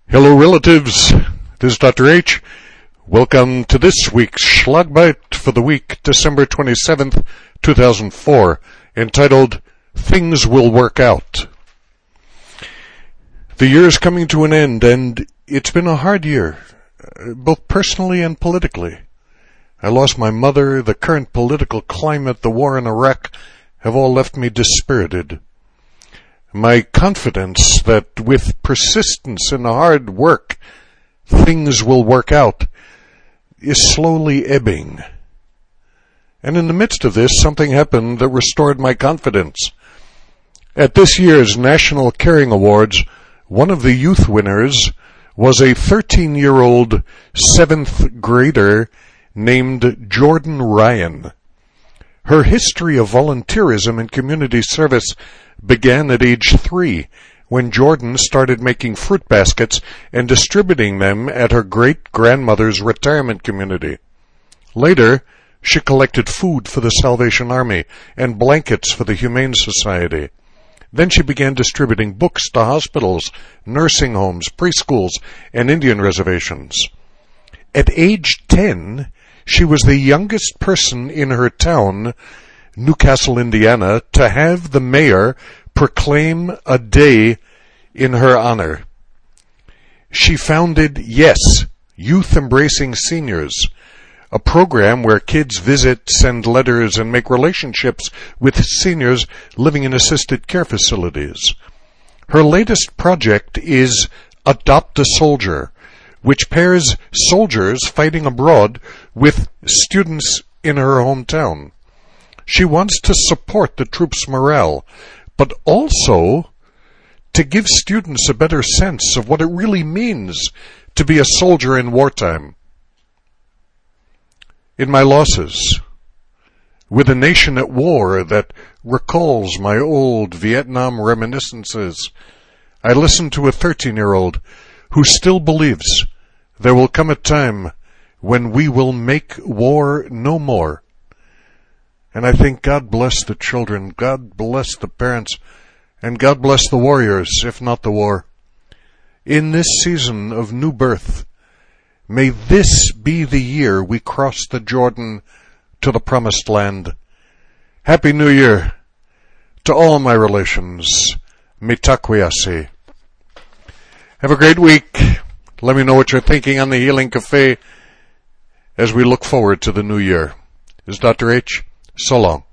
Hello, relatives. This is Dr. H. Welcome to this week's Schlagbite for the week, December 27th, 2004, entitled, Things Will Work Out. The year is coming to an end, and it's been a hard year, both personally and politically. I lost my mother, the current political climate, the war in Iraq have all left me dispirited. My confidence that with persistence and hard work, things will work out is slowly ebbing. And in the midst of this, something happened that restored my confidence. At this year's National Caring Awards, one of the youth winners was a 13-year-old 7th grader named Jordan Ryan. Her history of volunteerism and community service began at age 3, when Jordan started making fruit baskets and distributing them at her great-grandmother's retirement community. Later, she collected food for the Salvation Army and blankets for the Humane Society. Then she began distributing books to hospitals, nursing homes, preschools, and Indian reservations. At age 10, she was the youngest person in her town, Newcastle, Indiana, to have the mayor proclaim a day in her honor. She founded YES, Youth Embracing Seniors, a program where kids visit, send letters, and make relationships with seniors living in assisted care facilities. Her latest project is Adopt a Soldier, which pairs soldiers fighting abroad with students in her hometown. She wants to support the troops' morale, but also to give students a better sense of what it really means to be a soldier in wartime. In my losses, with a nation at war that recalls my old Vietnam reminiscences, I listen to a 13-year-old who still believes there will come a time when we will make war no more. And I think God bless the children, God bless the parents, and God bless the warriors, if not the war. In this season of new birth, may this be the year we cross the Jordan to the promised land. Happy New Year to all my relations. Mitakweyasi. Have a great week. Let me know what you're thinking on the Healing Cafe as we look forward to the new year. This is Dr. H. So long.